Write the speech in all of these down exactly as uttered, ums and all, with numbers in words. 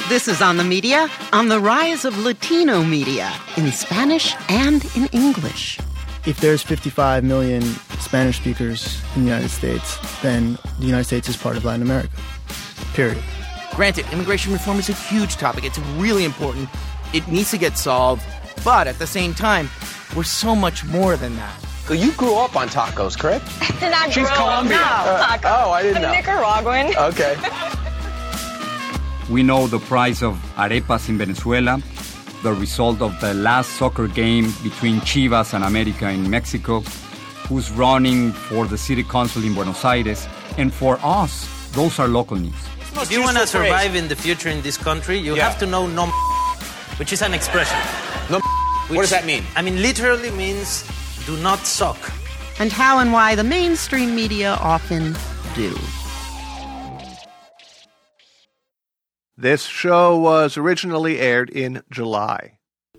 This is On the Media, on the rise of Latino media, in Spanish and in English. If there's fifty-five million Spanish speakers in the United States, then the United States is part of Latin America. Period. Granted, immigration reform is a huge topic. It's really important. It needs to get solved. But at the same time, we're so much more than that. So you grew up on tacos, correct? Did not She's grow Colombian. Up, no, Uh, tacos. oh, I didn't I'm know. Nicaraguan. Okay. We know the price of arepas in Venezuela, the result of the last soccer game between Chivas and America in Mexico, who's running for the city council in Buenos Aires, and for us, those are local news. If you want to survive in the future in this country, you Yeah. have to know no, which is an expression. No, Which, what does that mean? I mean, literally means do not suck. And how and why the mainstream media often do. This show was originally aired in July.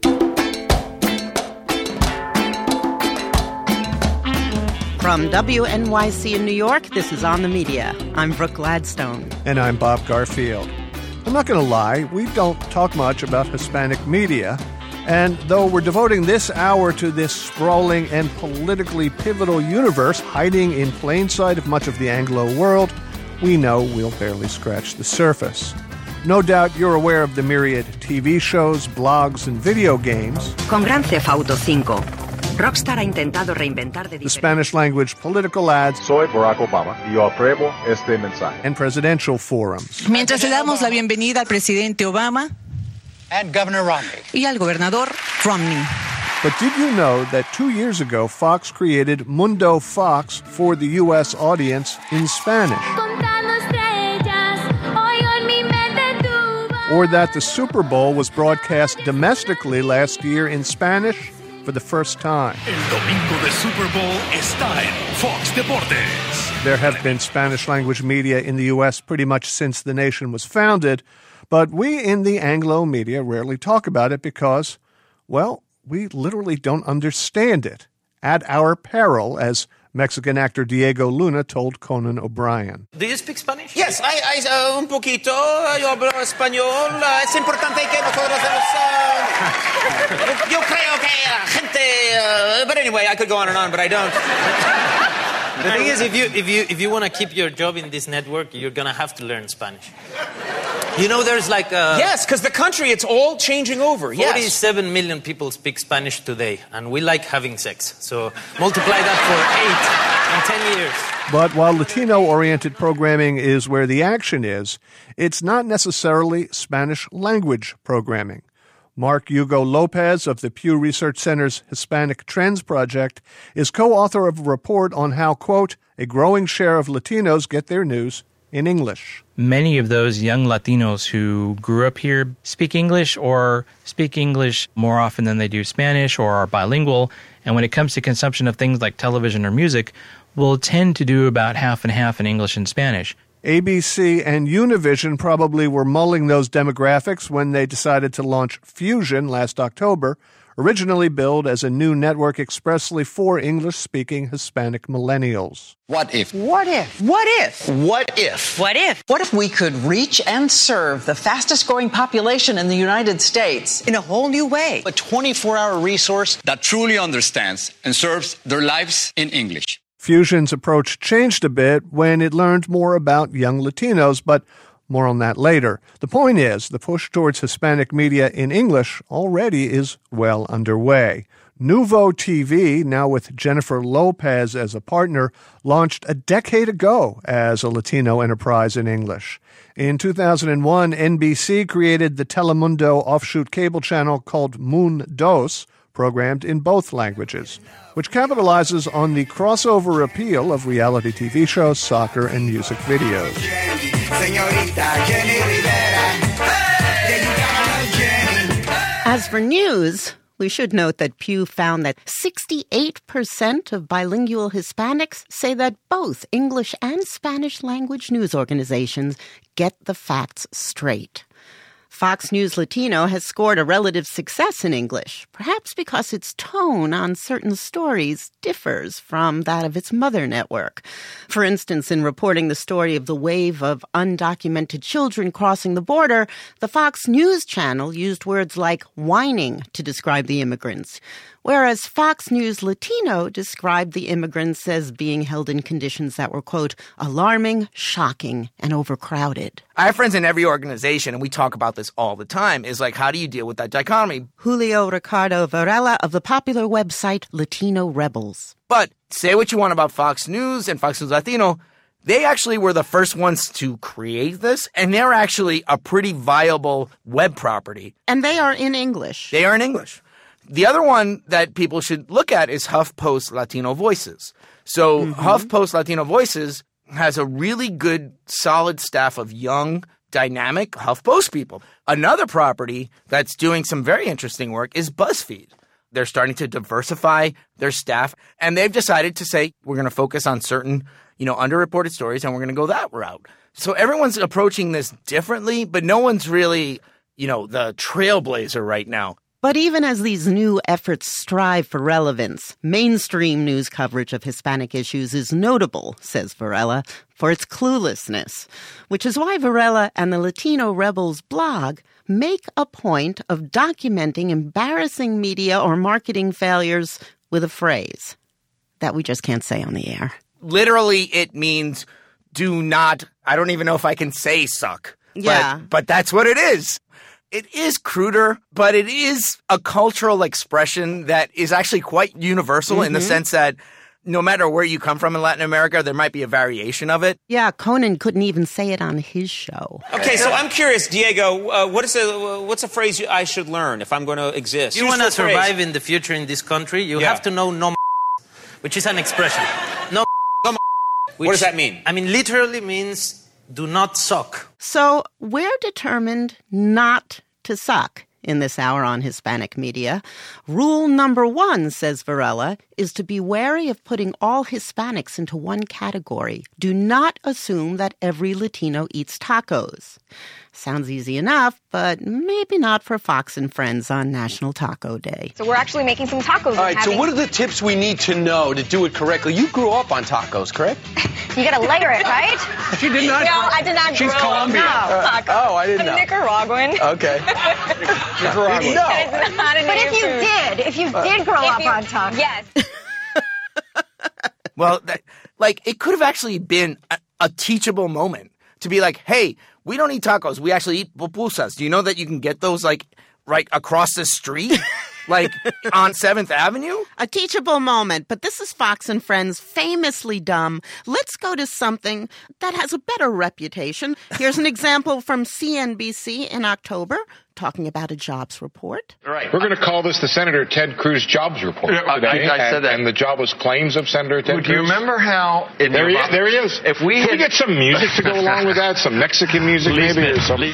From W N Y C in New York, this is On the Media. I'm Brooke Gladstone. And I'm Bob Garfield. I'm not going to lie, we don't talk much about Hispanic media. And though we're devoting this hour to this sprawling and politically pivotal universe hiding in plain sight of much of the Anglo world, we know we'll barely scratch the surface. No doubt you're aware of the myriad T V shows, blogs, and video games. Con Grand Theft Auto cinco, Rockstar ha intentado reinventar de The Spanish-language political ads. Soy Barack Obama y yo apruebo este mensaje. And presidential forums. Mientras le damos la bienvenida al presidente Obama and Governor Romney y al gobernador Romney. But did you know that two years ago Fox created Mundo Fox for the U S audience in Spanish? Or that the Super Bowl was broadcast domestically last year in Spanish for the first time. El domingo de Super Bowl está en Fox Deportes. There have been Spanish-language media in the U S pretty much since the nation was founded, but we in the Anglo media rarely talk about it because, well, we literally don't understand it. At our peril, as Mexican actor Diego Luna told Conan O'Brien. Do you speak Spanish? Yes, I, I uh, un poquito. Yo hablo español. Uh, es importante que nosotros uh, yo creo que la gente. Uh, but anyway, I could go on and on, but I don't. The thing is, if you if you if you want to keep your job in this network, you're gonna have to learn Spanish. You know, there's like a yes, because the country, it's all changing over. Yes, forty-seven million people speak Spanish today, and we like having sex. So multiply that for eight and ten years. But while Latino-oriented programming is where the action is, it's not necessarily Spanish-language programming. Mark Hugo Lopez of the Pew Research Center's Hispanic Trends Project is co-author of a report on how, quote, a growing share of Latinos get their news in English. Many of those young Latinos who grew up here speak English or speak English more often than they do Spanish or are bilingual, and when it comes to consumption of things like television or music, will tend to do about half and half in English and Spanish. A B C and Univision probably were mulling those demographics when they decided to launch Fusion last October, originally billed as a new network expressly for English-speaking Hispanic millennials. What if? What if? What if? What if? What if? What if we could reach and serve the fastest-growing population in the United States in a whole new way? A twenty-four hour resource that truly understands and serves their lives in English. Fusion's approach changed a bit when it learned more about young Latinos, but more on that later. The point is, the push towards Hispanic media in English already is well underway. Nuvo T V, now with Jennifer Lopez as a partner, launched a decade ago as a Latino enterprise in English. In two thousand one, N B C created the Telemundo offshoot cable channel called Moon Dos, programmed in both languages, which capitalizes on the crossover appeal of reality T V shows, soccer, and music videos. As for news, we should note that Pew found that sixty-eight percent of bilingual Hispanics say that both English and Spanish language news organizations get the facts straight. Fox News Latino has scored a relative success in English, perhaps because its tone on certain stories differs from that of its mother network. For instance, in reporting the story of the wave of undocumented children crossing the border, the Fox News channel used words like whining to describe the immigrants, whereas Fox News Latino described the immigrants as being held in conditions that were, quote, alarming, shocking, and overcrowded. I have friends in every organization, and we talk about this all the time, is like, how do you deal with that dichotomy? Julio Ricardo Varela of the popular website Latino Rebels. But say what you want about Fox News and Fox News Latino, they actually were the first ones to create this, and they're actually a pretty viable web property. And they are in English. They are in English. The other one that people should look at is HuffPost Latino Voices. So mm-hmm. HuffPost Latino Voices has a really good, solid staff of young, dynamic HuffPost people. Another property that's doing some very interesting work is BuzzFeed. They're starting to diversify their staff, and they've decided to say, we're going to focus on certain, you know, underreported stories, and we're going to go that route. So everyone's approaching this differently, but no one's really, you know, the trailblazer right now. But even as these new efforts strive for relevance, mainstream news coverage of Hispanic issues is notable, says Varela, for its cluelessness, which is why Varela and the Latino Rebels blog make a point of documenting embarrassing media or marketing failures with a phrase that we just can't say on the air. Literally, it means do not, I don't even know if I can say suck. Yeah. But, but that's what it is. It is cruder, but it is a cultural expression that is actually quite universal mm-hmm. in the sense that no matter where you come from in Latin America, there might be a variation of it. Yeah, Conan couldn't even say it on his show. Okay, so I'm curious, Diego, uh, what is a, what's a phrase I should learn if I'm going to exist? You want to survive in the future in this country, you yeah. have to know no which is an expression. No no which, What does that mean? I mean, literally means do not suck. So we're determined not to suck in this hour on Hispanic media. Rule number one, says Varela, is to be wary of putting all Hispanics into one category. Do not assume that every Latino eats tacos. Sounds easy enough, but maybe not for Fox and Friends on National Taco Day. So we're actually making some tacos. All right, having... so what are the tips we need to know to do it correctly? You grew up on tacos, correct? You gotta layer it, right? She did not. No, I did not She's grow Colombian. up. No, uh, oh, I didn't I'm know. Nicaraguan. Okay. Nicaraguan. No. That is not an But if you food. did, if you did grow if up you, on tacos. Yes. Well, that, like, it could have actually been a, a teachable moment to be like, hey, we don't eat tacos. We actually eat pupusas. Do you know that you can get those, like, right across the street? Like, on seventh Avenue? A teachable moment, but this is Fox and Friends, famously dumb. Let's go to something that has a better reputation. Here's an example from C N B C in October, talking about a jobs report. Right. We're going to call this the Senator Ted Cruz jobs report Yeah, today. I, I said and, that. And the jobless claims of Senator Ted Cruz. Do you remember how... In There he, is, there he is. If we Can had... we get some music to go along with that? Some Mexican music maybe or something?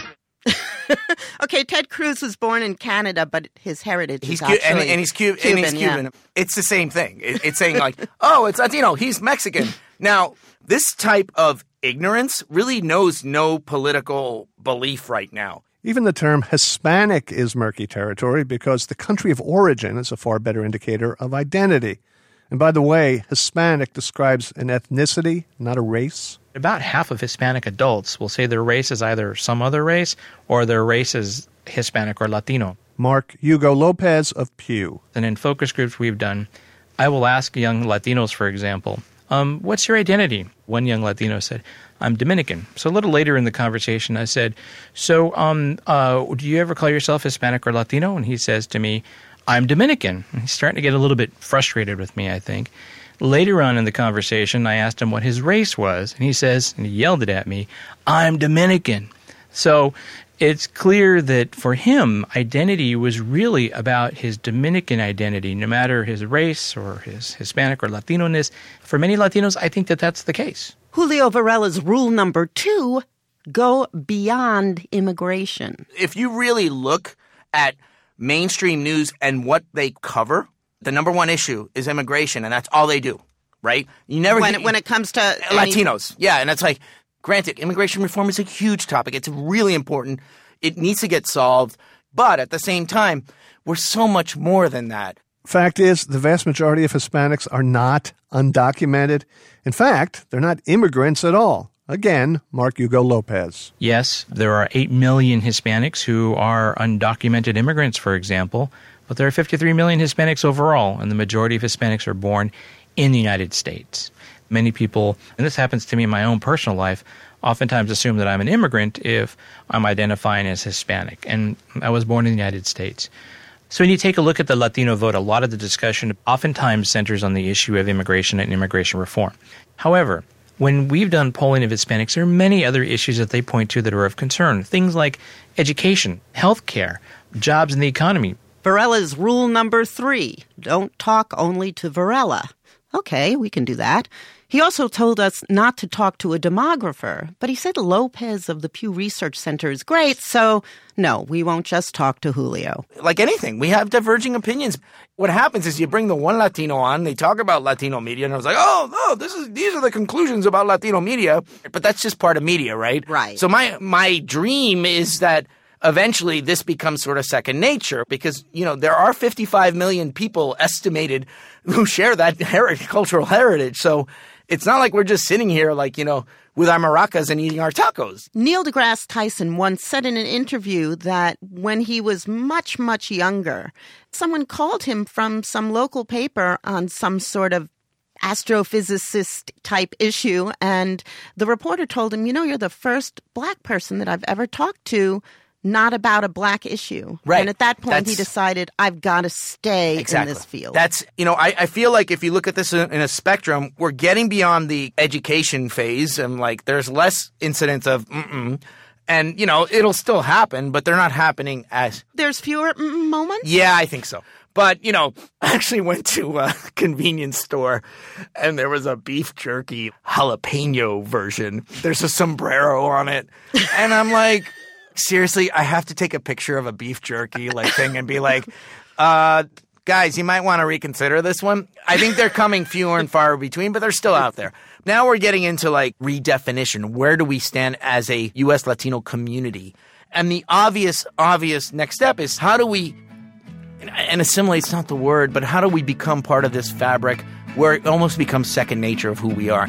Okay, Ted Cruz was born in Canada, but his heritage He's is cu- actually and, and he's Cu- Cuban. and he's Cuban. Yeah. It's the same thing. It, it's saying like, oh, it's Latino. He's Mexican. Now, this type of ignorance really knows no political belief right now. Even the term Hispanic is murky territory because the country of origin is a far better indicator of identity. And by the way, Hispanic describes an ethnicity, not a race. About half of Hispanic adults will say their race is either some other race or their race is Hispanic or Latino. Mark Hugo Lopez of Pew. And in focus groups we've done, I will ask young Latinos, for example, um, what's your identity? One young Latino said, I'm Dominican. So a little later in the conversation, I said, so um, uh, do you ever call yourself Hispanic or Latino? And he says to me, I'm Dominican. And he's starting to get a little bit frustrated with me, I think. Later on in the conversation, I asked him what his race was, and he says, and he yelled it at me, I'm Dominican. So it's clear that for him, identity was really about his Dominican identity, no matter his race or his Hispanic or Latino-ness. For many Latinos, I think that that's the case. Julio Varela's rule number two, go beyond immigration. If you really look at mainstream news and what they cover, the number one issue is immigration, and that's all they do, right? You never when hear, it, when it comes to Latinos, any... yeah, and it's like, granted, immigration reform is a huge topic. It's really important. It needs to get solved. But at the same time, we're so much more than that. Fact is, the vast majority of Hispanics are not undocumented. In fact, they're not immigrants at all. Again, Mark Hugo Lopez. Yes, there are eight million Hispanics who are undocumented immigrants, for example, but there are fifty-three million Hispanics overall, and the majority of Hispanics are born in the United States. Many people, and this happens to me in my own personal life, oftentimes assume that I'm an immigrant if I'm identifying as Hispanic, and I was born in the United States. So when you take a look at the Latino vote, a lot of the discussion oftentimes centers on the issue of immigration and immigration reform. However, when we've done polling of Hispanics, there are many other issues that they point to that are of concern. Things like education, healthcare, jobs in the economy. Varela's rule number three, don't talk only to Varela. Okay, we can do that. He also told us not to talk to a demographer, but he said Lopez of the Pew Research Center is great, so no, we won't just talk to Julio. Like anything, we have diverging opinions. What happens is you bring the one Latino on, they talk about Latino media, and I was like, oh, no, this is these are the conclusions about Latino media. But that's just part of media, right? Right. So my my dream is that eventually this becomes sort of second nature because, you know, there are fifty-five million people estimated who share that her- cultural heritage. So it's not like we're just sitting here like, you know, with our maracas and eating our tacos. Neil deGrasse Tyson once said in an interview that when he was much, much younger, someone called him from some local paper on some sort of astrophysicist type issue, and the reporter told him, you know, you're the first black person that I've ever talked to not about a black issue. Right. And at that point, That's, he decided, I've got to stay exactly. in this field. That's, you know, I, I feel like if you look at this in, in a spectrum, we're getting beyond the education phase, and like there's less incidents of mm-mm. And, you know, it'll still happen, but they're not happening as... There's fewer mm-mm moments? Yeah, I think so. But, you know, I actually went to a convenience store and there was a beef jerky jalapeno version. There's a sombrero on it. And I'm like... Seriously, I have to take a picture of a beef jerky like thing and be like, uh, guys, you might want to reconsider this one. I think they're coming fewer and far between, but they're still out there. Now we're getting into like redefinition. Where do we stand as a U S Latino community? And the obvious, obvious next step is how do we, and assimilate's not the word, but how do we become part of this fabric where it almost becomes second nature of who we are?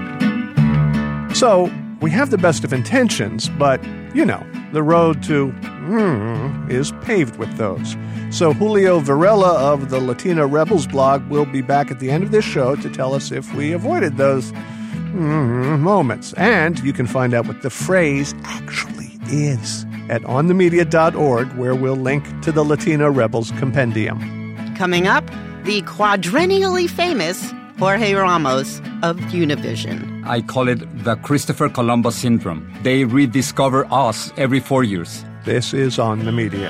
So we have the best of intentions, but, you know, the road to mm, is paved with those. So Julio Varela of the Latina Rebels blog will be back at the end of this show to tell us if we avoided those mm, moments. And you can find out what the phrase actually is at on the media dot org, where we'll link to the Latina Rebels compendium. Coming up, the quadrennially famous Jorge Ramos of Univision. I call it the Christopher Columbus syndrome. They rediscover us every four years. This is On the Media.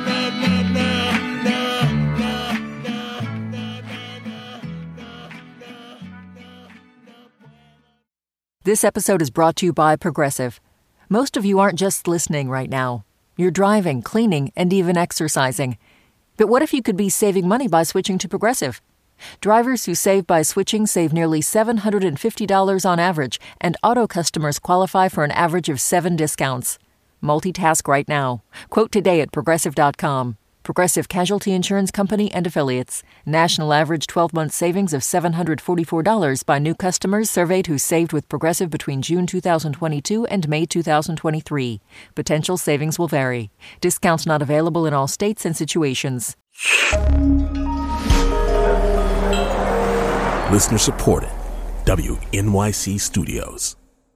This episode is brought to you by Progressive. Most of you aren't just listening right now. You're driving, cleaning, and even exercising. But what if you could be saving money by switching to Progressive? Drivers who save by switching save nearly seven hundred fifty dollars on average, and auto customers qualify for an average of seven discounts. Multitask right now. Quote today at Progressive dot com. Progressive Casualty Insurance Company and Affiliates. National average twelve-month savings of seven hundred forty-four dollars by new customers surveyed who saved with Progressive between June two thousand twenty-two and May two thousand twenty-three. Potential savings will vary. Discounts not available in all states and situations. Listener supported. W N Y C Studios.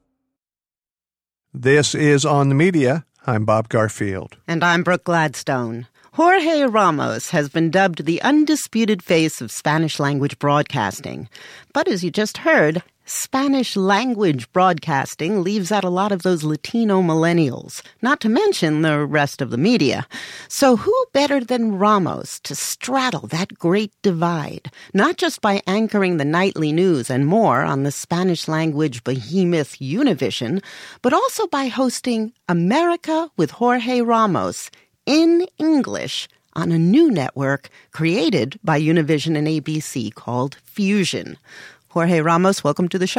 This is On the Media. I'm Bob Garfield. And I'm Brooke Gladstone. Jorge Ramos has been dubbed the undisputed face of Spanish-language broadcasting. But as you just heard, Spanish-language broadcasting leaves out a lot of those Latino millennials, not to mention the rest of the media. So who better than Ramos to straddle that great divide, not just by anchoring the nightly news and more on the Spanish-language behemoth Univision, but also by hosting America with Jorge Ramos in English on a new network created by Univision and A B C called Fusion. Jorge Ramos, welcome to the show.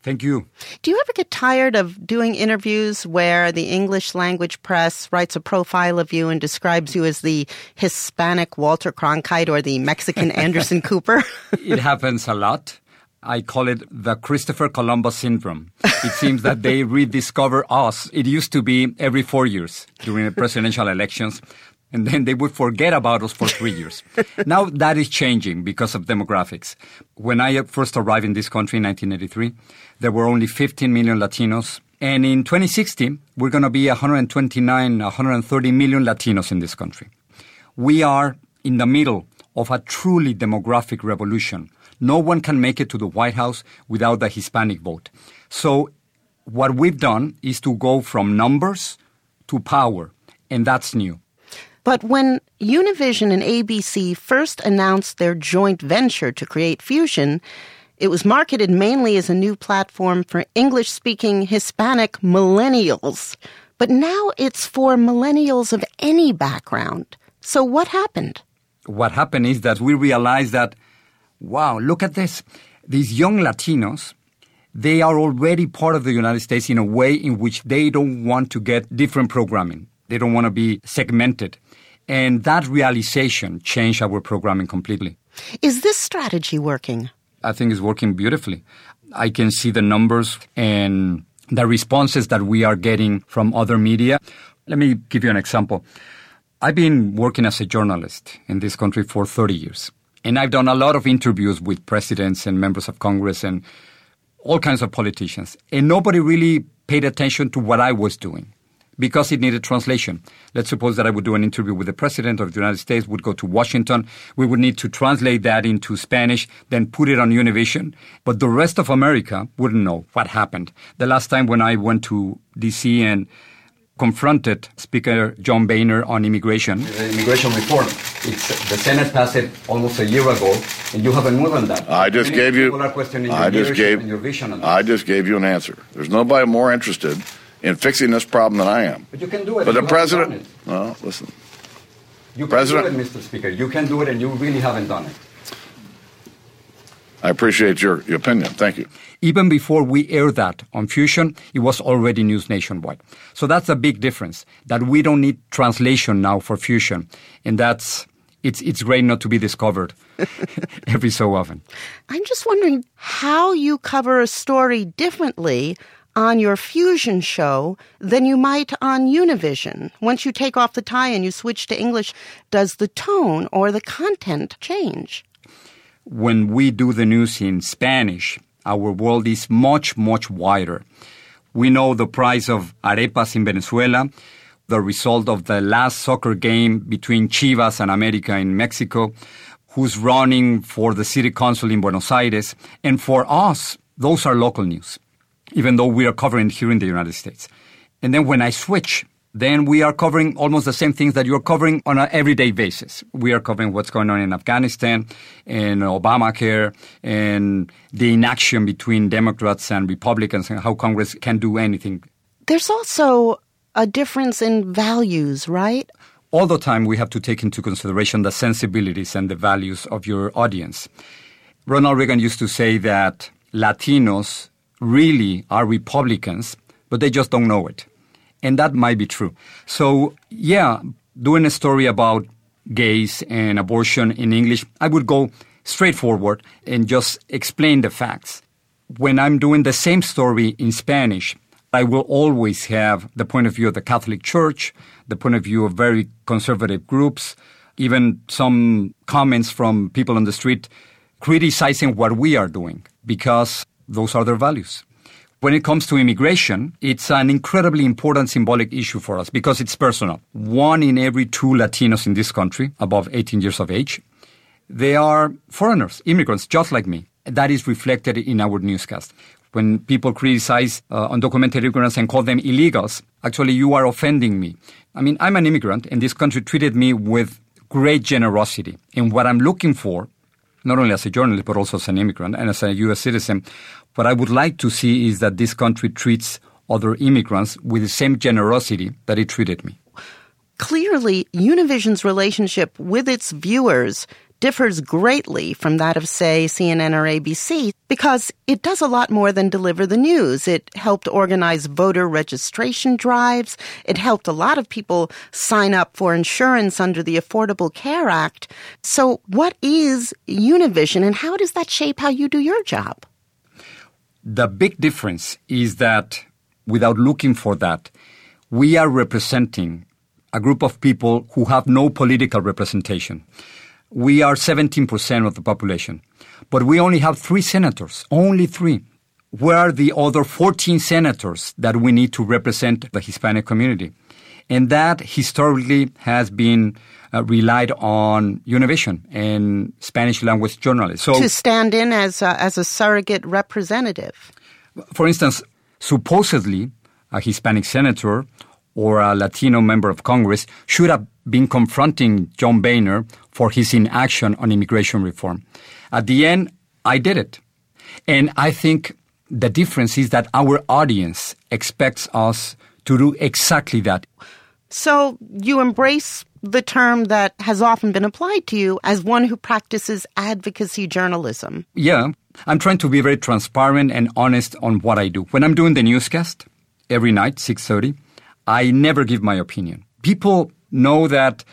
Thank you. Do you ever get tired of doing interviews where the English language press writes a profile of you and describes you as the Hispanic Walter Cronkite or the Mexican Anderson Cooper? It happens a lot. I call it the Christopher Columbus syndrome. It seems that they rediscover us. It used to be every four years during the presidential elections, and then they would forget about us for three years. Now that is changing because of demographics. When I first arrived in this country in nineteen eighty-three, there were only fifteen million Latinos. And in twenty sixty, we're going to be one hundred twenty-nine, one hundred thirty million Latinos in this country. We are in the middle of a truly demographic revolution. No one can make it to the White House without the Hispanic vote. So what we've done is to go from numbers to power, and that's new. But when Univision and A B C first announced their joint venture to create Fusion, it was marketed mainly as a new platform for English-speaking Hispanic millennials. But now it's for millennials of any background. So what happened? What happened is that we realized that, wow, look at this. These young Latinos, they are already part of the United States in a way in which they don't want to get different programming. They don't want to be segmented. And that realization changed our programming completely. Is this strategy working? I think it's working beautifully. I can see the numbers and the responses that we are getting from other media. Let me give you an example. I've been working as a journalist in this country for thirty years. And I've done a lot of interviews with presidents and members of Congress and all kinds of politicians. And nobody really paid attention to what I was doing because it needed translation. Let's suppose that I would do an interview with the president of the United States, would go to Washington. We would need to translate that into Spanish, then put it on Univision. But the rest of America wouldn't know what happened. The last time when I went to D C and confronted Speaker John Boehner on immigration. The immigration reform. It's, the Senate passed it almost a year ago, and you haven't moved on that. I just Many gave you. I just gave. And your vision on that. I just gave you an answer. There's nobody more interested in fixing this problem than I am. But you can do it. But the you president. Well, listen. You can president, do it, Mister Speaker. You can do it, and you really haven't done it. I appreciate your, your opinion. Thank you. Even before we aired that on Fusion, it was already news nationwide. So that's a big difference, that we don't need translation now for Fusion. And that's, it's, it's great not to be discovered every so often. I'm just wondering how you cover a story differently on your Fusion show than you might on Univision. Once you take off the tie and you switch to English, does the tone or the content change? When we do the news in Spanish, our world is much, much wider. We know the price of arepas in Venezuela, the result of the last soccer game between Chivas and America in Mexico, who's running for the city council in Buenos Aires. And for us, those are local news, even though we are covering here in the United States. And then when I switch, then we are covering almost the same things that you're covering on an everyday basis. We are covering what's going on in Afghanistan and Obamacare and the inaction between Democrats and Republicans and how Congress can do anything. There's also a difference in values, right? All the time we have to take into consideration the sensibilities and the values of your audience. Ronald Reagan used to say that Latinos really are Republicans, but they just don't know it. And that might be true. So, yeah, doing a story about gays and abortion in English, I would go straight forward and just explain the facts. When I'm doing the same story in Spanish, I will always have the point of view of the Catholic Church, the point of view of very conservative groups, even some comments from people on the street criticizing what we are doing because those are their values. When it comes to immigration, it's an incredibly important symbolic issue for us because it's personal. One in every two Latinos in this country, above eighteen years of age, they are foreigners, immigrants, just like me. That is reflected in our newscast. When people criticize uh, undocumented immigrants and call them illegals, actually you are offending me. I mean, I'm an immigrant, and this country treated me with great generosity. And what I'm looking for, not only as a journalist, but also as an immigrant and as a U S citizen, what I would like to see is that this country treats other immigrants with the same generosity that it treated me. Clearly, Univision's relationship with its viewers differs greatly from that of, say, C N N or A B C because it does a lot more than deliver the news. It helped organize voter registration drives. It helped a lot of people sign up for insurance under the Affordable Care Act. So what is Univision, and how does that shape how you do your job? The big difference is that, without looking for that, we are representing a group of people who have no political representation. We are seventeen percent of the population, but we only have three senators, only three. Where are the other fourteen senators that we need to represent the Hispanic community? And that historically has been uh, relied on Univision and Spanish language journalists. So, to stand in as a, as a surrogate representative. For instance, supposedly a Hispanic senator or a Latino member of Congress should have been confronting John Boehner for his inaction on immigration reform. At the end, I did it. And I think the difference is that our audience expects us to do exactly that. So you embrace the term that has often been applied to you as one who practices advocacy journalism. Yeah, I'm trying to be very transparent and honest on what I do. When I'm doing the newscast every night, six thirty, I never give my opinion. People know that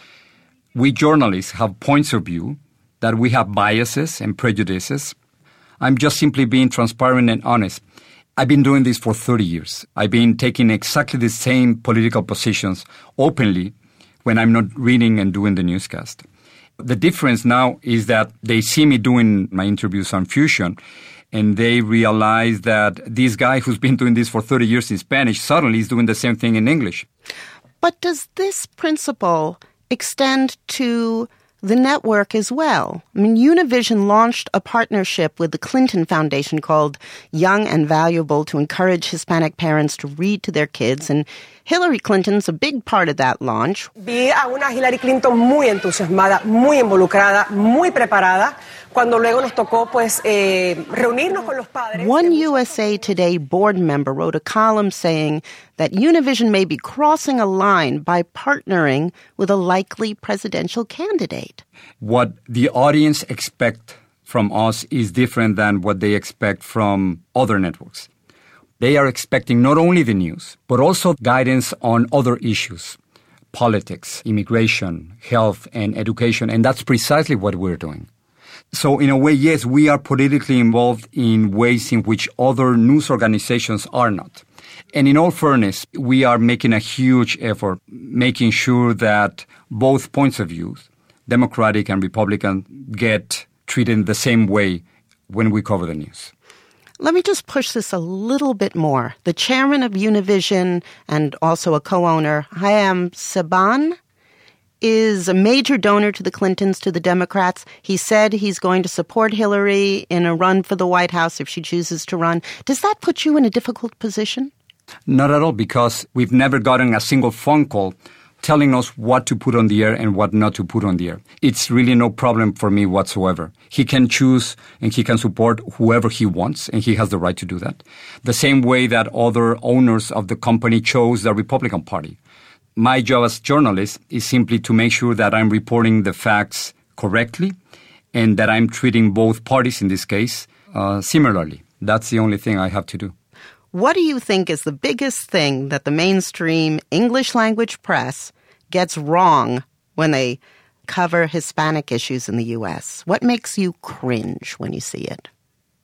we journalists have points of view, that we have biases and prejudices. I'm just simply being transparent and honest. I've been doing this for thirty years. I've been taking exactly the same political positions openly when I'm not reading and doing the newscast. The difference now is that they see me doing my interviews on Fusion, and they realize that this guy who's been doing this for thirty years in Spanish suddenly is doing the same thing in English. But does this principle extend to the network as well? I mean, Univision launched a partnership with the Clinton Foundation called Young and Valuable to encourage Hispanic parents to read to their kids, and Hillary Clinton's a big part of that launch. Vi a una Hillary Clinton muy entusiasmada, muy involucrada, muy preparada, cuando luego nos tocó pues eh, reunirnos con los padres. One U S A Today board member wrote a column saying that Univision may be crossing a line by partnering with a likely presidential candidate. What the audience expect from us is different than what they expect from other networks. They are expecting not only the news, but also guidance on other issues, politics, immigration, health, and education, and that's precisely what we're doing. So in a way, yes, we are politically involved in ways in which other news organizations are not. And in all fairness, we are making a huge effort, making sure that both points of view, Democratic and Republican, get treated the same way when we cover the news. Let me just push this a little bit more. The chairman of Univision and also a co-owner, Haim Saban, is a major donor to the Clintons, to the Democrats. He said he's going to support Hillary in a run for the White House if she chooses to run. Does that put you in a difficult position? Not at all, because we've never gotten a single phone call telling us what to put on the air and what not to put on the air. It's really no problem for me whatsoever. He can choose and he can support whoever he wants, and he has the right to do that. The same way that other owners of the company chose the Republican Party. My job as journalist is simply to make sure that I'm reporting the facts correctly and that I'm treating both parties, in this case, uh, similarly. That's the only thing I have to do. What do you think is the biggest thing that the mainstream English language press gets wrong when they cover Hispanic issues in the U S? What makes you cringe when you see it?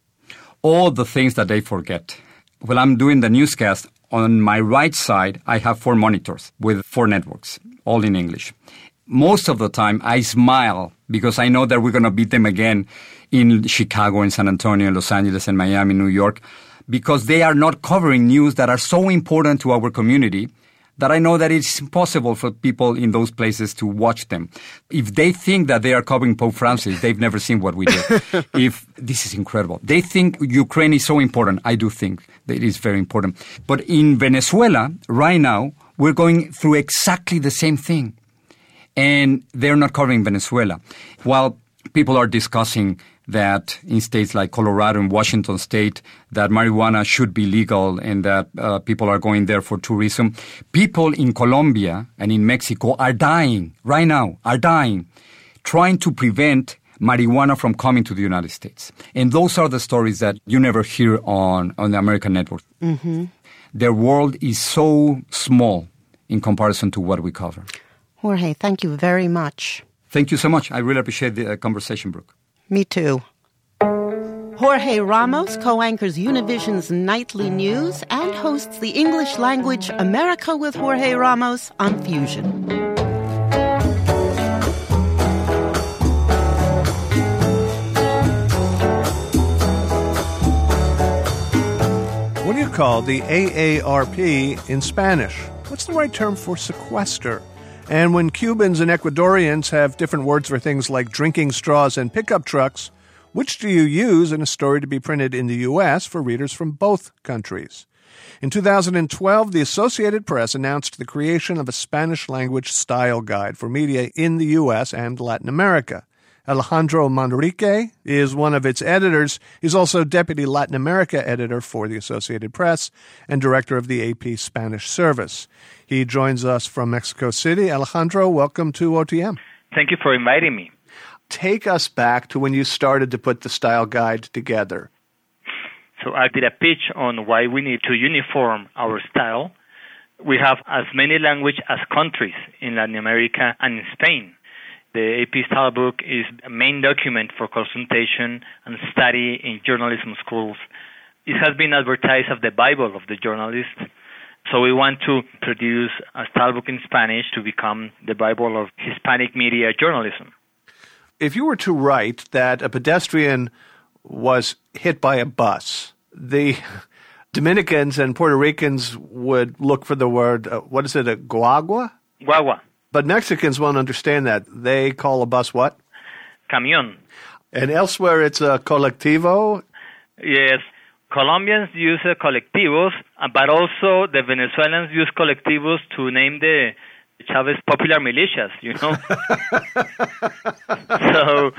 All the things that they forget. When I'm doing the newscast, on my right side, I have four monitors with four networks, all in English. Most of the time, I smile because I know that we're going to beat them again in Chicago, in San Antonio, in Los Angeles, and Miami, New York, because they are not covering news that are so important to our community that I know that it's impossible for people in those places to watch them. If they think that they are covering Pope Francis, they've never seen what we do. If this is incredible. They think Ukraine is so important. I do think that it is very important. But in Venezuela, right now, we're going through exactly the same thing. And they're not covering Venezuela. While people are discussing that in states like Colorado and Washington State, that marijuana should be legal and that uh, people are going there for tourism. People in Colombia and in Mexico are dying right now, are dying, trying to prevent marijuana from coming to the United States. And those are the stories that you never hear on, on the American network. Mm-hmm. Their world is so small in comparison to what we cover. Jorge, thank you very much. Thank you so much. I really appreciate the uh, conversation, Brooke. Me too. Jorge Ramos co-anchors Univision's Nightly News and hosts the English language America with Jorge Ramos on Fusion. What do you call the A A R P in Spanish? What's the right term for sequester? And when Cubans and Ecuadorians have different words for things like drinking straws and pickup trucks, which do you use in a story to be printed in the U S for readers from both countries? In two thousand twelve, the Associated Press announced the creation of a Spanish-language style guide for media in the U S and Latin America. Alejandro Manrique is one of its editors. He's also Deputy Latin America Editor for the Associated Press and Director of the A P Spanish Service. He joins us from Mexico City. Alejandro, welcome to O T M. Thank you for inviting me. Take us back to when you started to put the style guide together. So I did a pitch on why we need to uniform our style. We have as many languages as countries in Latin America and in Spain. The A P Style Book is a main document for consultation and study in journalism schools. It has been advertised as the Bible of the journalist. So we want to produce a style book in Spanish to become the Bible of Hispanic media journalism. If you were to write that a pedestrian was hit by a bus, the Dominicans and Puerto Ricans would look for the word, uh, what is it, a guagua? Guagua. But Mexicans won't understand that. They call a bus what? Camión. And elsewhere it's a colectivo? Yes. Colombians use uh, colectivos, but also the Venezuelans use colectivos to name the Chavez popular militias, you know? so,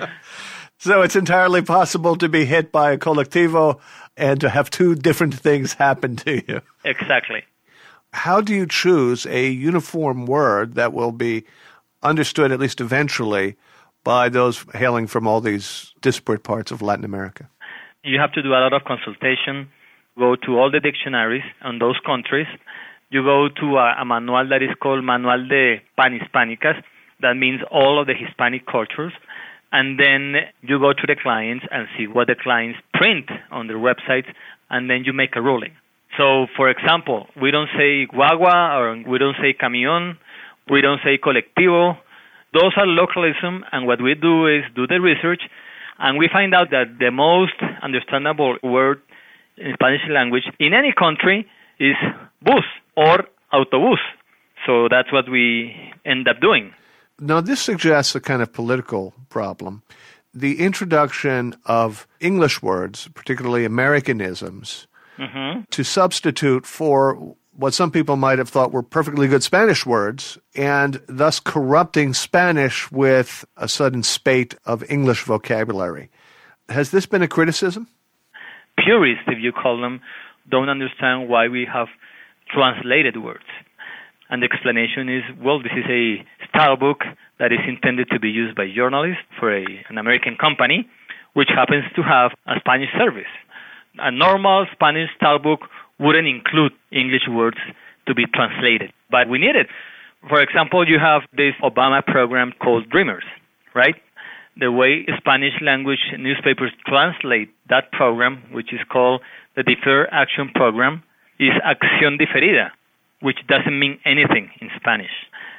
so it's entirely possible to be hit by a colectivo and to have two different things happen to you. Exactly. How do you choose a uniform word that will be understood, at least eventually, by those hailing from all these disparate parts of Latin America? You have to do a lot of consultation, go to all the dictionaries on those countries. You go to a, a manual that is called Manual de Panhispánicas. That means all of the Hispanic cultures. And then you go to the clients and see what the clients print on their websites, and then you make a ruling. So, for example, we don't say guagua, or we don't say camión, we don't say colectivo. Those are localism, and what we do is do the research, and we find out that the most understandable word in Spanish language in any country is bus or autobús. So that's what we end up doing. Now, this suggests a kind of political problem. The introduction of English words, particularly Americanisms, mm-hmm. to substitute for what some people might have thought were perfectly good Spanish words, and thus corrupting Spanish with a sudden spate of English vocabulary. Has this been a criticism? Purists, if you call them, don't understand why we have translated words. And the explanation is, well, this is a style book that is intended to be used by journalists for a, an American company, which happens to have a Spanish service. A normal Spanish style book wouldn't include English words to be translated, but we need it. For example, you have this Obama program called Dreamers, right? The way Spanish language newspapers translate that program, which is called the Deferred Action Program, is Acción Diferida, which doesn't mean anything in Spanish.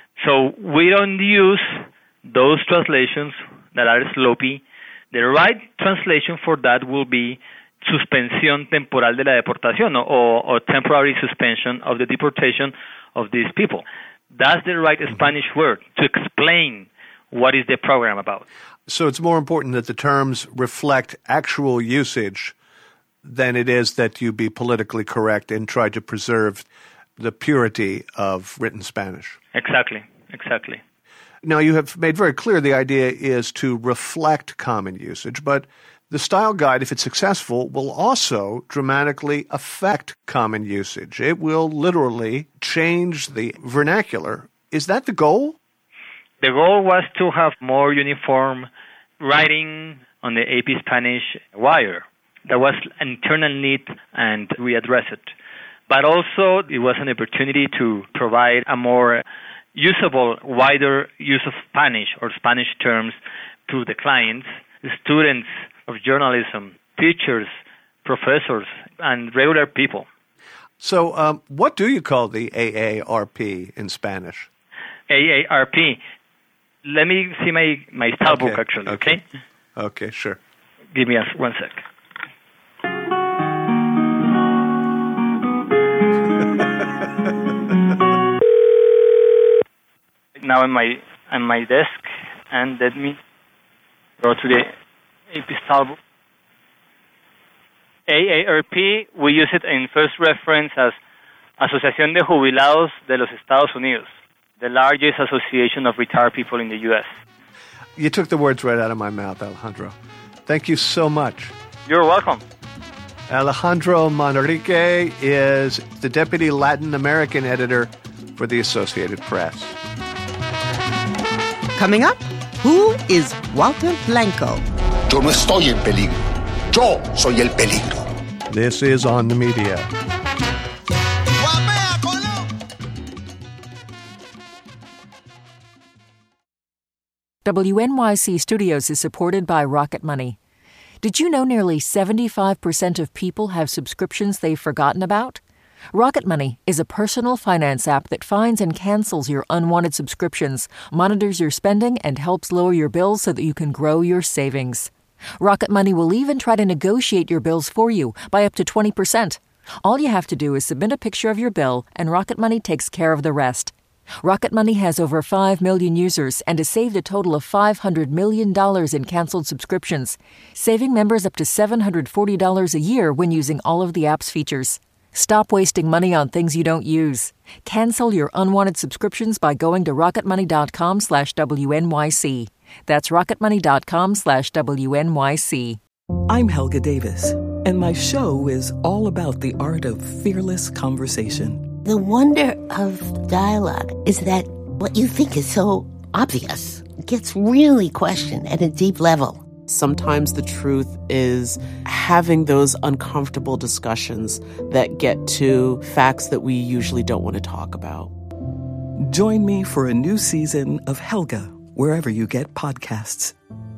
So we don't use those translations that are sloppy. The right translation for that will be suspensión temporal de la deportación, or, or temporary suspension of the deportation of these people. That's the right Spanish word to explain what is the program about. So it's more important that the terms reflect actual usage than it is that you be politically correct and try to preserve the purity of written Spanish. Exactly, exactly. Now, you have made very clear the idea is to reflect common usage, but the style guide, if it's successful, will also dramatically affect common usage. It will literally change the vernacular. Is that the goal? The goal was to have more uniform writing on the A P Spanish wire. There was an internal need, and we addressed it. But also, it was an opportunity to provide a more usable, wider use of Spanish or Spanish terms to the clients, the students of journalism, teachers, professors, and regular people. So um, what do you call the A A R P in Spanish? A A R P. Let me see my, my style okay. book, actually, okay? Okay, okay sure. Give me a, one sec. Now in my on my desk, and let me go to the A P style book. A A R P, we use it in first reference as Asociación de Jubilados de los Estados Unidos, the largest association of retired people in the U S. You took the words right out of my mouth, Alejandro. Thank you so much. You're welcome. Alejandro Manrique is the Deputy Latin American Editor for the Associated Press. Coming up, who is Walter Blanco? Yo no estoy en peligro. Yo soy el peligro. This is On the Media. W N Y C Studios is supported by Rocket Money. Did you know nearly seventy-five percent of people have subscriptions they've forgotten about? Rocket Money is a personal finance app that finds and cancels your unwanted subscriptions, monitors your spending, and helps lower your bills so that you can grow your savings. Rocket Money will even try to negotiate your bills for you by up to twenty percent. All you have to do is submit a picture of your bill, and Rocket Money takes care of the rest. Rocket Money has over five million users and has saved a total of five hundred million dollars in canceled subscriptions, saving members up to seven hundred forty dollars a year when using all of the app's features. Stop wasting money on things you don't use. Cancel your unwanted subscriptions by going to rocketmoney.com slash WNYC. That's rocketmoney.com slash WNYC. I'm Helga Davis, and my show is all about the art of fearless conversation. The wonder of dialogue is that what you think is so obvious gets really questioned at a deep level. Sometimes the truth is having those uncomfortable discussions that get to facts that we usually don't want to talk about. Join me for a new season of Helga, wherever you get podcasts.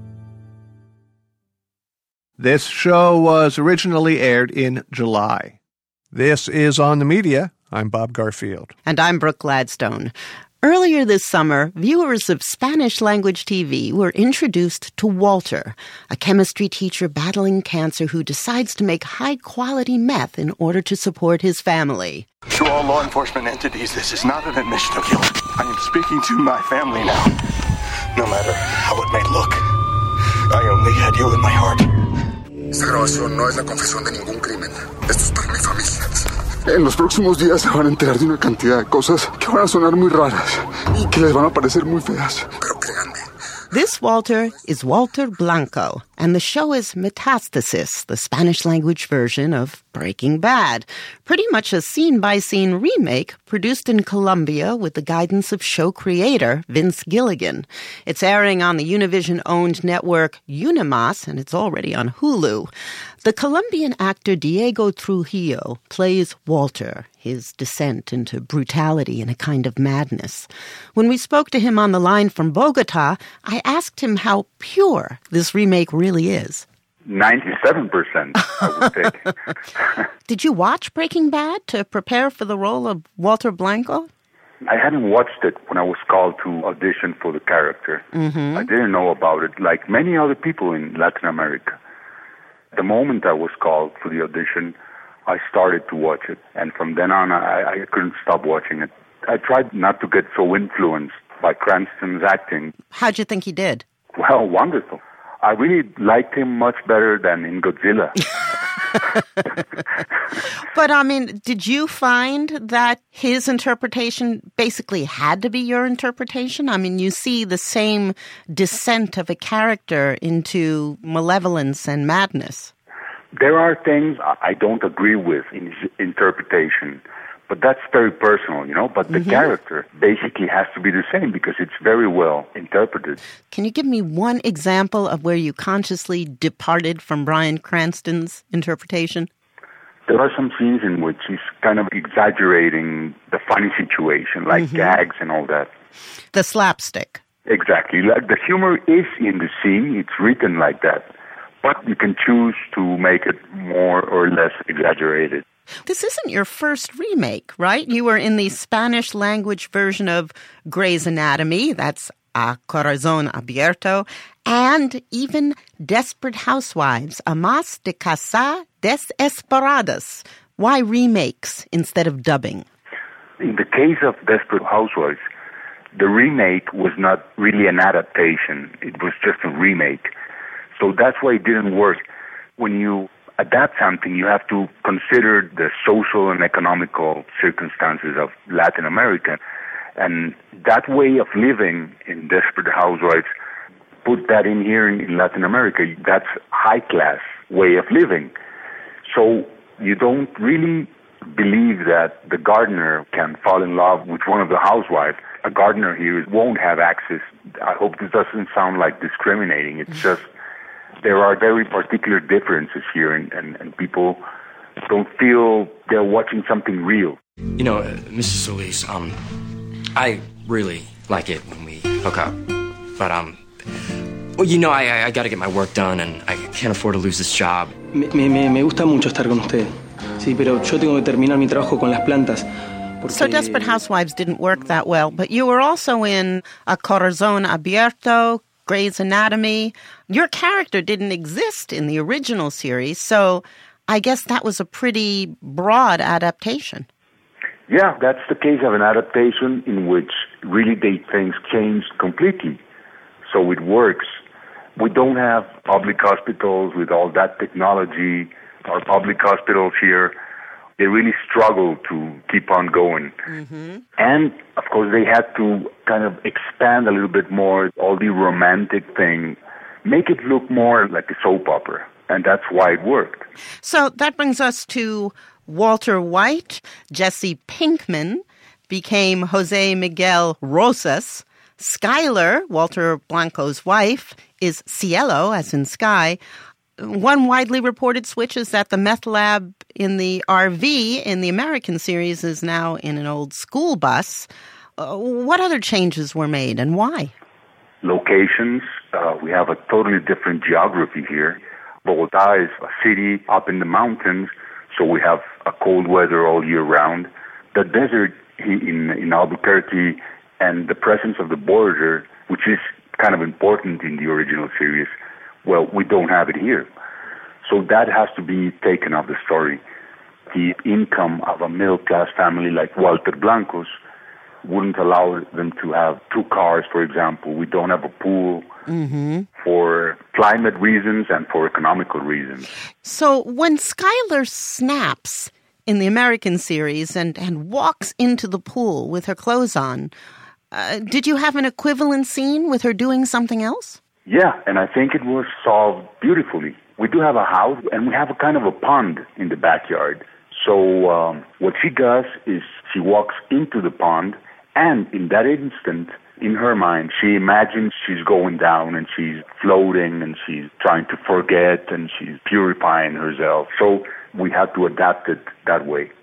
This show was originally aired in July. This is On the Media. I'm Bob Garfield. And I'm Brooke Gladstone. Earlier this summer, viewers of Spanish-language T V were introduced to Walter, a chemistry teacher battling cancer who decides to make high-quality meth in order to support his family. To all law enforcement entities, this is not an admission of guilt. I am speaking to my family now. No matter how it may look, I only had you in my heart. Esta grabación no es la confesión de ningún crimen. Esto es para mi familia. En los próximos días se van a enterar de una cantidad de cosas que van a sonar muy raras y que les van a parecer muy feas. Pero créanme. This Walter is Walter Blanco, and the show is Metastasis, the Spanish-language version of Breaking Bad. Pretty much a scene-by-scene remake produced in Colombia with the guidance of show creator Vince Gilligan. It's airing on the Univision-owned network Unimas, and it's already on Hulu. The Colombian actor Diego Trujillo plays Walter, his descent into brutality and a kind of madness. When we spoke to him on the line from Bogota, I asked him how pure this remake really is. ninety-seven percent, I would say. Did you watch Breaking Bad to prepare for the role of Walter Blanco? I hadn't watched it when I was called to audition for the character. Mm-hmm. I didn't know about it, like many other people in Latin America. The moment I was called for the audition, I started to watch it. And from then on, I, I couldn't stop watching it. I tried not to get so influenced by Cranston's acting. How'd you think he did? Well, wonderful. I really liked him much better than in Godzilla. But, I mean, did you find that his interpretation basically had to be your interpretation? I mean, you see the same descent of a character into malevolence and madness. There are things I don't agree with in his interpretation, But that's very personal, you know, but the Mm-hmm. character basically has to be the same because it's very well interpreted. Can you give me one example of where you consciously departed from Bryan Cranston's interpretation? There are some scenes in which he's kind of exaggerating the funny situation, like Mhm. gags and all that. The slapstick. Exactly. Like the humor is in the scene, it's written like that, but you can choose to make it more or less exaggerated. This isn't your first remake, right? You were in the Spanish language version of Grey's Anatomy, that's A Corazón Abierto, and even Desperate Housewives, Amas de Casa Desesperadas. Why remakes instead of dubbing? In the case of Desperate Housewives, the remake was not really an adaptation. It was just a remake. So that's why it didn't work. When you adapt something, you have to consider the social and economical circumstances of Latin America. And that way of living in Desperate Housewives, put that in here in Latin America, that's high-class way of living. So you don't really believe that the gardener can fall in love with one of the housewives. A gardener here won't have access. I hope this doesn't sound like discriminating. It's just there are very particular differences here, and, and, and people don't feel they're watching something real. You know, uh, Mister Solis, um, I really like it when we hook up. But, um, well, you know, I, I, I got to get my work done, and I can't afford to lose this job. Me, me, me gusta mucho estar con usted. Sí, pero yo tengo que terminar mi trabajo con las plantas. Porque... So Desperate Housewives didn't work that well, but you were also in A Corazón Abierto, Grey's Anatomy. Your character didn't exist in the original series, so I guess that was a pretty broad adaptation. Yeah, that's the case of an adaptation in which really they, things changed completely. So it works. We don't have public hospitals with all that technology. Our public hospitals here, they really struggle to keep on going. Mm-hmm. And, of course, they had to kind of expand a little bit more, all the romantic thing, make it look more like a soap opera. And that's why it worked. So that brings us to Walter White. Jesse Pinkman became Jose Miguel Rosas. Skylar, Walter Blanco's wife, is Cielo, as in sky. One widely reported switch is that the meth lab in the R V in the American series is now in an old school bus. Uh, what other changes were made and why? Locations. Uh, we have a totally different geography here. Bogotá is a city up in the mountains, so we have a cold weather all year round. The desert in, in Albuquerque and the presence of the border, which is kind of important in the original series, well, we don't have it here. So that has to be taken off the story. The income of a middle-class family like Walter Blanco's wouldn't allow them to have two cars, for example. We don't have a pool mm-hmm. for climate reasons and for economical reasons. So when Skylar snaps in the American series and, and walks into the pool with her clothes on, uh, did you have an equivalent scene with her doing something else? Yeah, and I think it was solved beautifully. We do have a house, and we have a kind of a pond in the backyard. So um, what she does is she walks into the pond, and in that instant, in her mind, she imagines she's going down, and she's floating, and she's trying to forget, and she's purifying herself. So we have to adapt it that way.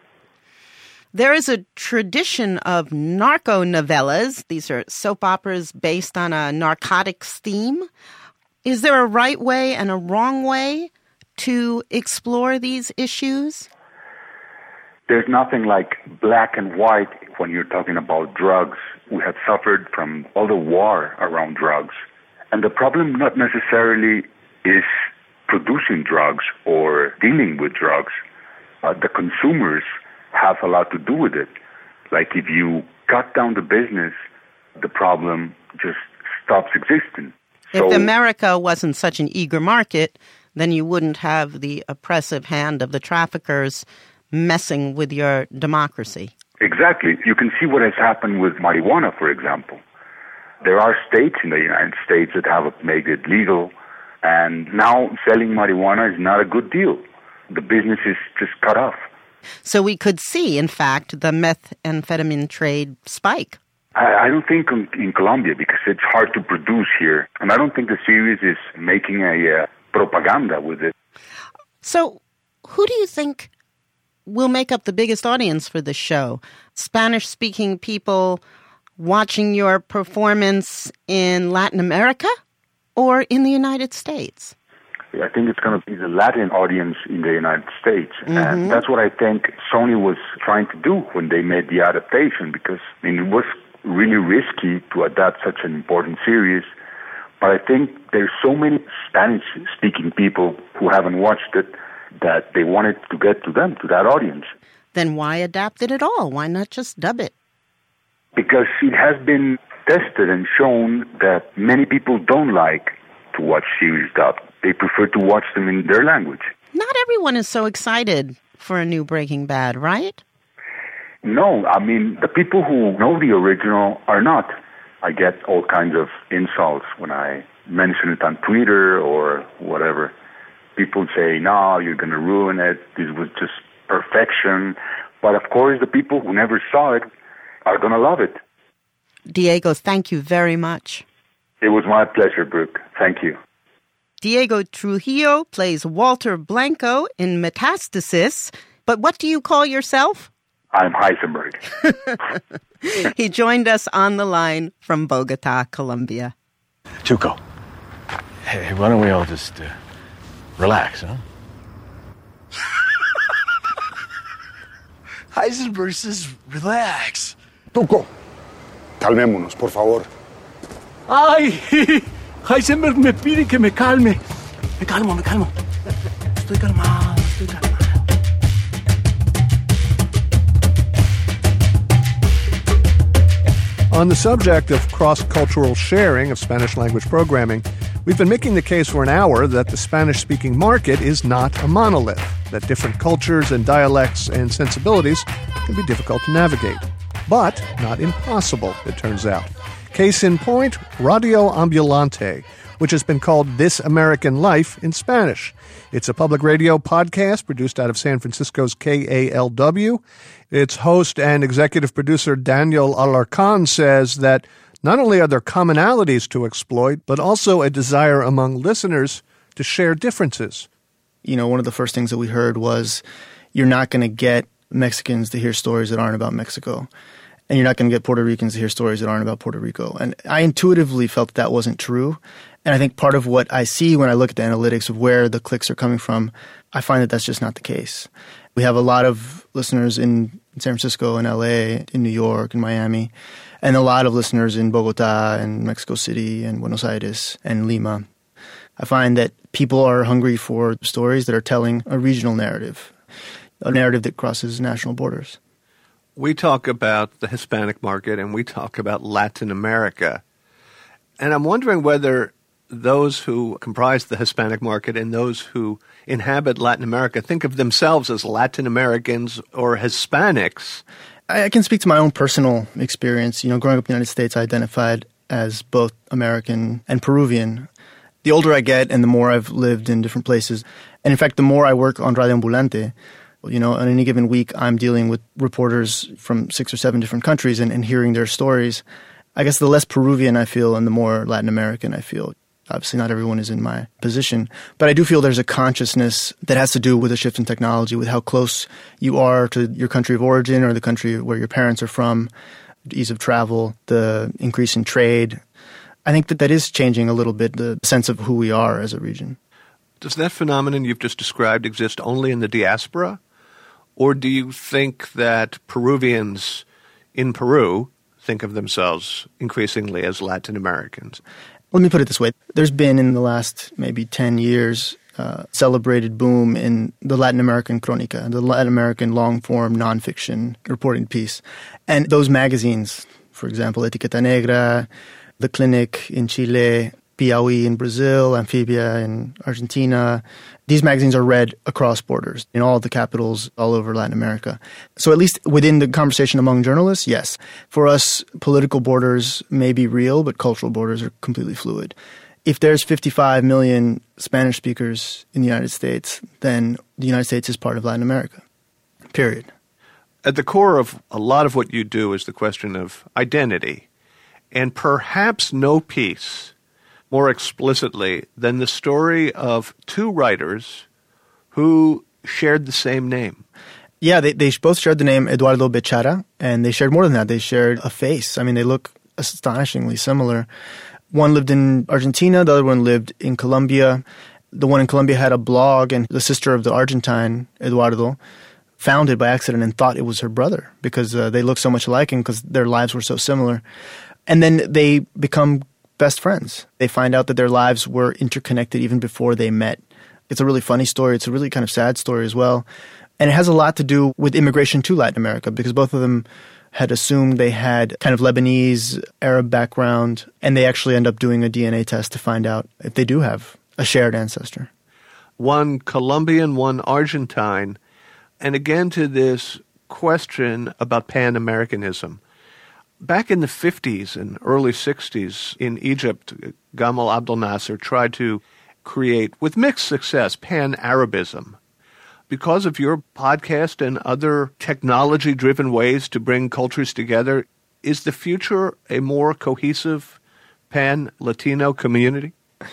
There is a tradition of narco novellas. These are soap operas based on a narcotics theme. Is there a right way and a wrong way to explore these issues? There's nothing like black and white when you're talking about drugs. We have suffered from all the war around drugs. And the problem not necessarily is producing drugs or dealing with drugs. Uh, the consumers have a lot to do with it. Like if you cut down the business, the problem just stops existing. If so, America wasn't such an eager market, then you wouldn't have the oppressive hand of the traffickers messing with your democracy. Exactly. You can see what has happened with marijuana, for example. There are states in the United States that have made it legal, and now selling marijuana is not a good deal. The business is just cut off. So we could see, in fact, the methamphetamine trade spike. I, I don't think in, in Colombia, because it's hard to produce here. And I don't think the series is making a uh, propaganda with it. So who do you think will make up the biggest audience for the show? Spanish-speaking people watching your performance in Latin America or in the United States? I think it's going to be the Latin audience in the United States. Mm-hmm. And that's what I think Sony was trying to do when they made the adaptation, because I mean, it was really risky to adapt such an important series. But I think there's so many Spanish-speaking people who haven't watched it that they wanted to get to them, to that audience. Then why adapt it at all? Why not just dub it? Because it has been tested and shown that many people don't like to watch series dubbed. They prefer to watch them in their language. Not everyone is so excited for a new Breaking Bad, right? No, I mean, the people who know the original are not. I get all kinds of insults when I mention it on Twitter or whatever. People say, no, you're going to ruin it. This was just perfection. But of course, the people who never saw it are going to love it. Diego, thank you very much. It was my pleasure, Brooke. Thank you. Diego Trujillo plays Walter Blanco in Metastasis. But what do you call yourself? I'm Heisenberg. He joined us on the line from Bogota, Colombia. Tuco, hey, why don't we all just uh, relax, huh? Heisenberg says relax. Tuco, calmémonos, por favor. Ay, Heisenberg me pide que me calme. Me calmo, me calmo. Estoy calmado, estoy calmado. On the subject of cross-cultural sharing of Spanish-language programming, we've been making the case for an hour that the Spanish-speaking market is not a monolith, that different cultures and dialects and sensibilities can be difficult to navigate. But not impossible, it turns out. Case in point, Radio Ambulante, which has been called This American Life in Spanish. It's a public radio podcast produced out of San Francisco's K A L W. Its host and executive producer Daniel Alarcon says that not only are there commonalities to exploit, but also a desire among listeners to share differences. You know, one of the first things that we heard was you're not going to get Mexicans to hear stories that aren't about Mexico. And you're not going to get Puerto Ricans to hear stories that aren't about Puerto Rico. And I intuitively felt that, that wasn't true. And I think part of what I see when I look at the analytics of where the clicks are coming from, I find that that's just not the case. We have a lot of listeners in San Francisco and L A, in New York and Miami, and a lot of listeners in Bogota and Mexico City and Buenos Aires and Lima. I find that people are hungry for stories that are telling a regional narrative, a narrative that crosses national borders. We talk about the Hispanic market and we talk about Latin America. And I'm wondering whether those who comprise the Hispanic market and those who inhabit Latin America think of themselves as Latin Americans or Hispanics. I can speak to my own personal experience. You know, growing up in the United States, I identified as both American and Peruvian. The older I get and the more I've lived in different places, and in fact, the more I work on Radio Ambulante, you know, on any given week, I'm dealing with reporters from six or seven different countries and, and hearing their stories. I guess the less Peruvian I feel and the more Latin American I feel. Obviously, not everyone is in my position. But I do feel there's a consciousness that has to do with a shift in technology, with how close you are to your country of origin or the country where your parents are from, the ease of travel, the increase in trade. I think that that is changing a little bit the sense of who we are as a region. Does that phenomenon you've just described exist only in the diaspora? Or do you think that Peruvians in Peru think of themselves increasingly as Latin Americans? Let me put it this way. There's been in the last maybe ten years uh, celebrated boom in the Latin American Crónica, the Latin American long-form nonfiction reporting piece. And those magazines, for example, Etiqueta Negra, The Clinic in Chile, Piauí in Brazil, Amphibia in Argentina. These magazines are read across borders in all the capitals all over Latin America. So at least within the conversation among journalists, yes. For us, political borders may be real, but cultural borders are completely fluid. If there's fifty-five million Spanish speakers in the United States, then the United States is part of Latin America. period. At the core of a lot of what you do is the question of identity, and perhaps no piece more explicitly than the story of two writers who shared the same name. Yeah, they, they both shared the name Eduardo Bechara, and they shared more than that. They shared a face. I mean, they look astonishingly similar. One lived in Argentina, the other one lived in Colombia. The one in Colombia had a blog, and the sister of the Argentine, Eduardo, found it by accident and thought it was her brother because uh, they looked so much alike and because their lives were so similar. And then they become best friends. They find out that their lives were interconnected even before they met. It's a really funny story. It's a really kind of sad story as well. And it has a lot to do with immigration to Latin America because both of them had assumed they had kind of Lebanese, Arab background, and they actually end up doing a D N A test to find out if they do have a shared ancestor. One Colombian, one Argentine. And again to this question about Pan-Americanism. Back in the fifties and early sixties in Egypt, Gamal Abdel Nasser tried to create, with mixed success, Pan-Arabism. Because of your podcast and other technology-driven ways to bring cultures together, is the future a more cohesive Pan-Latino community?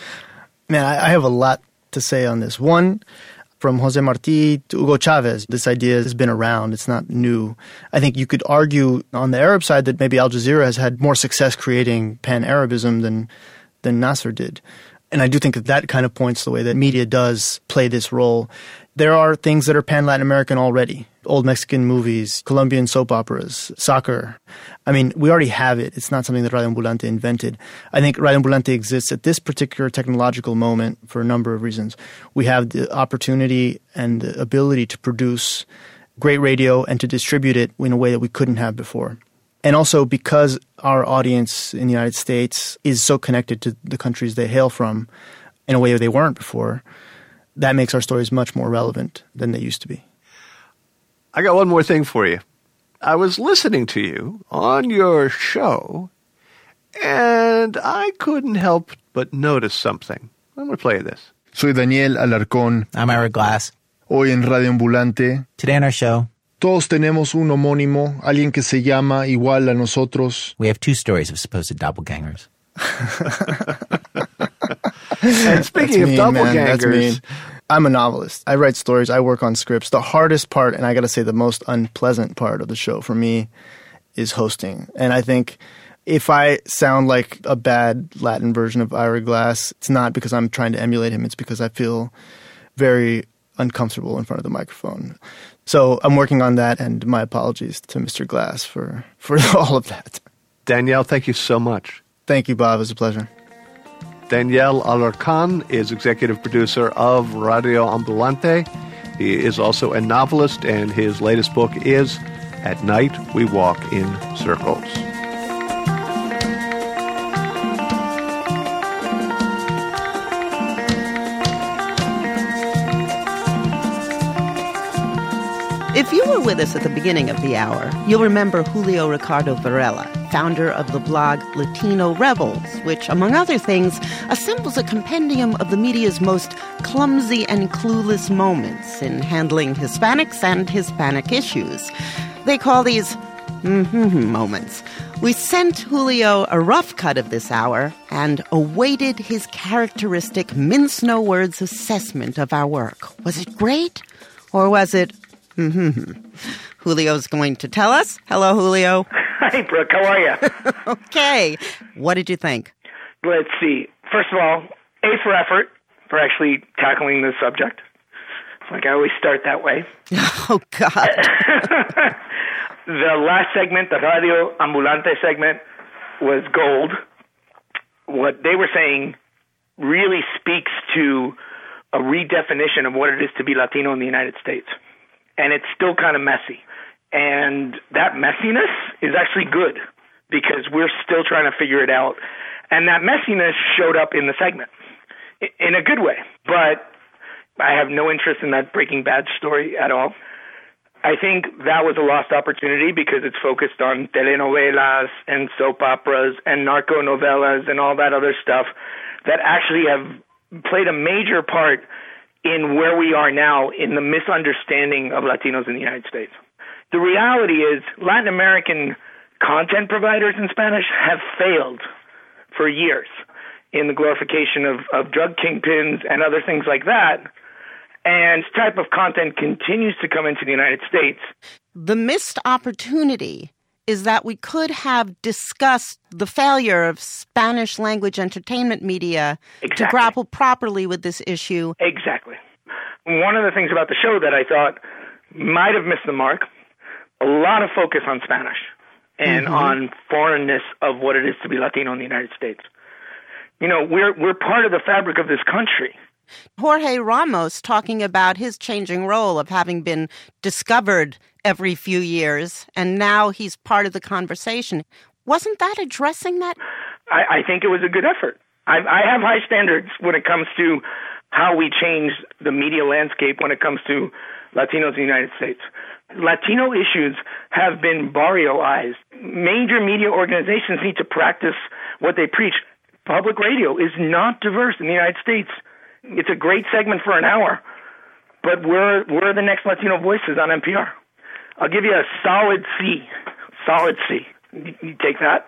Man, I have a lot to say on this. One, from Jose Marti to Hugo Chavez, this idea has been around. It's not new. I think you could argue on the Arab side that maybe Al Jazeera has had more success creating Pan-Arabism than, than Nasser did. And I do think that that kind of points to the way that media does play this role. There are things that are pan-Latin American already. Old Mexican movies, Colombian soap operas, soccer. I mean, we already have it. It's not something that Radio Ambulante invented. I think Radio Ambulante exists at this particular technological moment for a number of reasons. We have the opportunity and the ability to produce great radio and to distribute it in a way that we couldn't have before. And also because our audience in the United States is so connected to the countries they hail from in a way that they weren't before, that makes our stories much more relevant than they used to be. I got one more thing for you. I was listening to you on your show, and I couldn't help but notice something. I'm going to play this. Soy Daniel Alarcón. I'm Ira Glass. Hoy en Radio Ambulante. Today on our show, todos tenemos un homónimo, alguien que se llama igual a nosotros. We have two stories of supposed doppelgangers. And speaking That's of mean, doppelgangers, man. That's mean. I'm a novelist. I write stories. I work on scripts. The hardest part, and I got to say the most unpleasant part of the show for me, is hosting. And I think if I sound like a bad Latin version of Ira Glass, it's not because I'm trying to emulate him. It's because I feel very uncomfortable in front of the microphone. So I'm working on that, and my apologies to Mister Glass for, for all of that. Daniel, thank you so much. Thank you, Bob. It was a pleasure. Daniel Alarcón is executive producer of Radio Ambulante. He is also a novelist, and his latest book is At Night We Walk in Circles. If you were with us at the beginning of the hour, you'll remember Julio Ricardo Varela, founder of the blog Latino Rebels, which, among other things, assembles a compendium of the media's most clumsy and clueless moments in handling Hispanics and Hispanic issues. They call these mm-hmm moments. We sent Julio a rough cut of this hour and awaited his characteristic mince-no-words assessment of our work. Was it great, or was it mm-hmm? Julio's going to tell us. Hello, Julio. Hi, Brooke. How are you? Okay. What did you think? Let's see. First of all, A for effort for actually tackling this subject. Like I always start that way. Oh, God. The last segment, the Radio Ambulante segment, was gold. What they were saying really speaks to a redefinition of what it is to be Latino in the United States. And it's still kind of messy. And that messiness is actually good because we're still trying to figure it out. And that messiness showed up in the segment in a good way. But I have no interest in that Breaking Bad story at all. I think that was a lost opportunity because it's focused on telenovelas and soap operas and narco novelas and all that other stuff that actually have played a major part in where we are now in the misunderstanding of Latinos in the United States. The reality is Latin American content providers in Spanish have failed for years in the glorification of, of drug kingpins and other things like that. And this type of content continues to come into the United States. The missed opportunity is that we could have discussed the failure of Spanish language entertainment media exactly. to grapple properly with this issue. Exactly. One of the things about the show that I thought might have missed the mark, a lot of focus on Spanish and mm-hmm. on foreignness of what it is to be Latino in the United States. You know, we're we're part of the fabric of this country. Jorge Ramos talking about his changing role of having been discovered every few years, and now he's part of the conversation. Wasn't that addressing that? I, I think it was a good effort. I, I have high standards when it comes to how we change the media landscape when it comes to Latinos in the United States. Latino issues have been barrioized. Major media organizations need to practice what they preach. Public radio is not diverse in the United States. It's a great segment for an hour, but we're we're the next Latino voices on N P R. I'll give you a solid C. Solid C. You, you take that?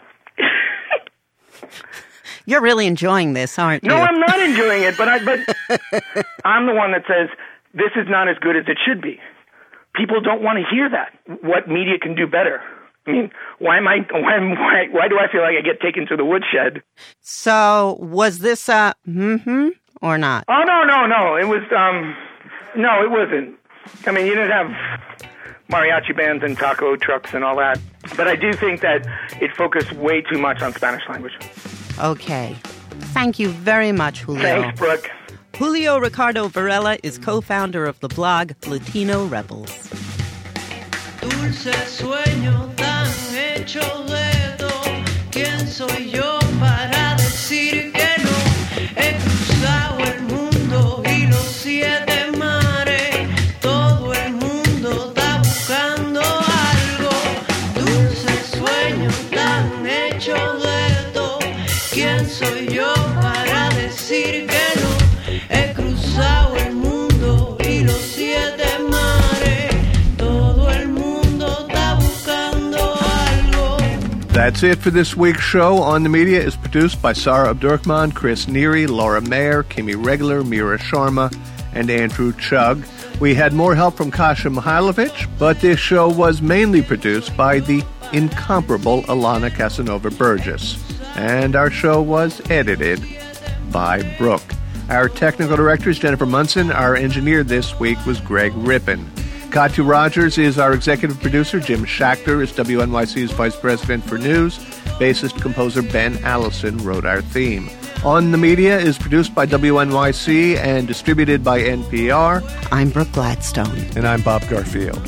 You're really enjoying this, aren't you? No, I'm not enjoying it, but I but I'm the one that says this is not as good as it should be. People don't want to hear that. What media can do better? I mean, why am I? Why, why? Why do I feel like I get taken to the woodshed? So, was this a mm-hmm or not? Oh no, no, no! It was um, no, it wasn't. I mean, you didn't have mariachi bands and taco trucks and all that, but I do think that it focused way too much on Spanish language. Okay, thank you very much, Julio. Thanks, Brooke. Julio Ricardo Varela is co-founder of the blog Latino Rebels. Dulce sueño tan hecho dedo, ¿quién soy yo para decir que no? He cruzado el mundo y los siete mares, todo el mundo está buscando algo. Dulce sueño tan hecho dedo, ¿quién soy yo para decir que no? He cruzado el mundo y los siete mares, todo el mundo está buscando algo. That's it for this week's show. On the Media is produced by Sarah Abdurrahman, Chris Neary, Laura Mayer, Kimmy Regler, Mira Sharma, and Andrew Chugg. We had more help from Kasia Mihailovich, but this show was mainly produced by the incomparable Alana Casanova Burgess. And our show was edited by Brooke. Our technical director is Jennifer Munson. Our engineer this week was Greg Rippin. Katya Rogers is our executive producer. Jim Schachter is W N Y C's vice president for news. Bassist composer Ben Allison wrote our theme. On the Media is produced by W N Y C and distributed by N P R. I'm Brooke Gladstone. And I'm Bob Garfield.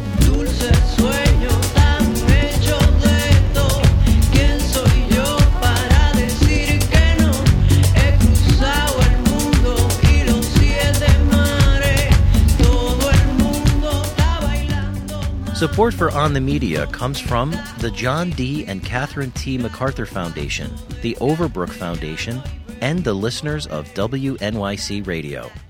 Support for On the Media comes from the John D. and Catherine T. MacArthur Foundation, the Overbrook Foundation, and the listeners of W N Y C Radio.